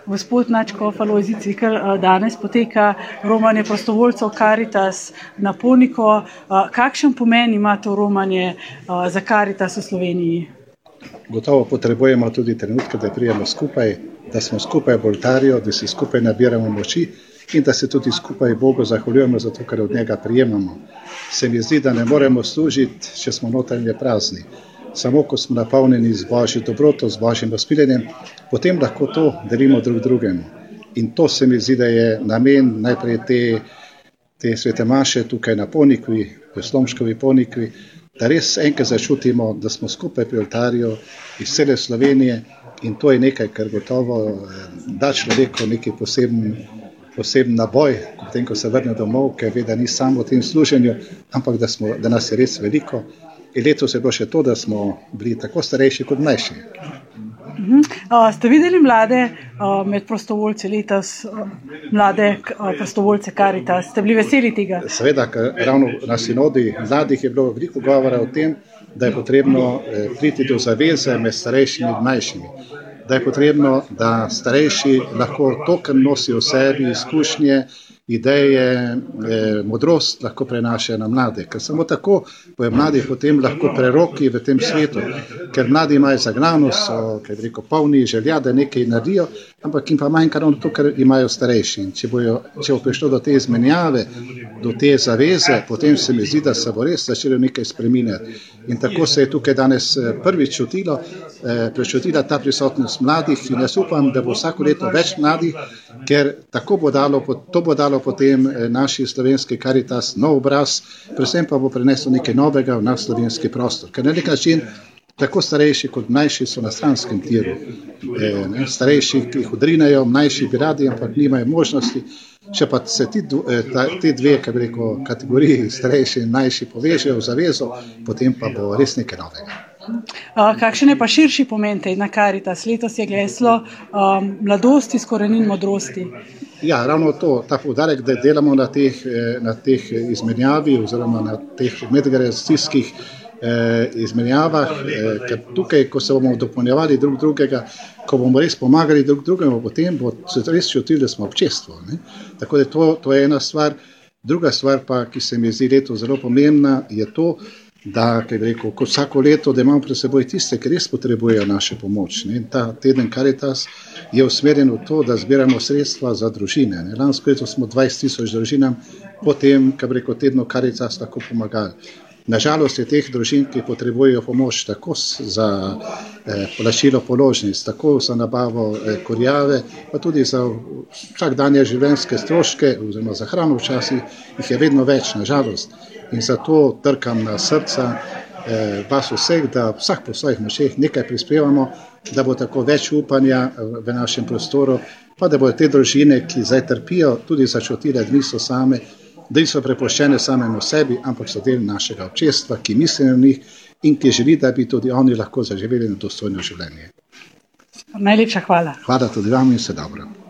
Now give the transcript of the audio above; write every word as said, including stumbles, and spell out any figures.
Gospod Nadškof Alojzij Cvikl, danes poteka romanje prostovoljcev Karitas na Poniko. Kakšen pomen ima to romanje za Karitas v Sloveniji? Gotovo potrebujemo tudi trenutke, da prijemo skupaj, da smo skupaj v oltarju, da si skupaj nabiramo moči in da se tudi skupaj Bogu zahvaljujemo za to, kar od njega prijemamo. Se mi zdi, da ne moremo služiti, če smo notranje prazni. Samo ko smo napolnjeni z Božjo dobroto, z Božjim usmiljenjem, potem lahko to delimo drug drugemu. In to se mi zdi, da je namen najprej te, te svete maše tukaj na Ponikvi, v Slomškovi Ponikvi, da res enkrat začutimo, da smo skupaj pri oltarju iz cele Slovenije in to je nekaj, kar gotovo da človeku neki poseben, poseben naboj, potem, ko se vrne domov, ker ve, da ni samo v tem služenju, ampak da, smo, da nas je res veliko. In letos je bilo še to, da smo bili tako starejši kot mlajši. Uh-huh. Uh, ste videli mlade uh, med prostovoljci letos, uh, mlade uh, prostovoljce Karitas? Ste bili veseli tega? Seveda, ravno na sinodi mladih je bilo veliko govora o tem, da je potrebno eh, priti do zaveze med starejšimi in mlajšimi. Da je potrebno, da starejši lahko to, kar nosijo v sebi, izkušnje, ideje, eh, modrost lahko prenašajo na mlade. Ker samo tako bojo mladi potem lahko preroki v tem svetu. Ker mladi imajo zagnanost, so, kaj bi rekel, polni želja, da nekaj naredijo, ampak jim pa manjka ravno to, kar imajo starejši. In če bojo, če bo prišlo do te izmenjave, do te zaveze, potem se mi zdi, da se bo res začelo nekaj spreminjati. In tako se je tukaj danes prvič čutilo, eh, prečutila ta prisotnost mladih in jaz upam, da bo vsako leto več mladih, ker tako bo dalo, to bo dalo potem naši slovenski Karitas nov obraz, predvsem pa bo preneslo nekaj novega v naš slovenski prostor. Ker na nek način tako starejši kot mlajši so na stranskem tiru. E, ne, starejši, ki jih odrinejo, mlajši bi radi, ampak nimajo možnosti. Če pa se ti, ta, te dve, kaj bi rekel, kategoriji, starejši in mlajši povežejo v zavezo, potem pa bo res nekaj novega. Uh, kakšen je pa širši pomen tedna Karitas? Letos je geslo um, mladosti s korenin modrosti. Ja, ravno to, ta poudarek, da delamo na teh, na teh izmenjavi oziroma na teh medgeneracijskih eh, izmenjavah, eh, ker tukaj, ko se bomo dopolnjevali drug drugega, ko bomo res pomagali drug drugemu, potem bo se res čutili, da smo občestvo. Ne? Tako da to, to je ena stvar. Druga stvar pa, ki se mi zdi leto zelo pomembna, je to, da, kaj bi rekel, kot vsako leto, da imamo pred seboj tiste, ki res potrebujejo našo pomoč. Ne? Ta teden Karitas je usmerjen v to, da zbiramo sredstva za družine. Ne? Lansko leto smo dvajset tisoč družinam potem, kaj bi rekel, tedno Karitas tako pomagali. Nažalost je teh družin, ki potrebujejo pomoč tako za eh, plačilo položnic, tako za nabavo eh, kurjave, pa tudi za vsakdanje življenjske stroške, oziroma za hrano včasih, jih je vedno več, nažalost. In zato trkam na srca eh, vas vseh, da vsak po svojih močeh nekaj prispevamo, da bo tako več upanja v našem prostoru, pa da bodo te družine, ki zdaj trpijo, tudi začutile, da niso same, da niso prepuščene samemu sebi, ampak so del našega občestva, ki misli na njih in ki želi, da bi tudi oni lahko zaživeli na dostojno življenje. Najlepša hvala. Hvala tudi vam in vse dobro.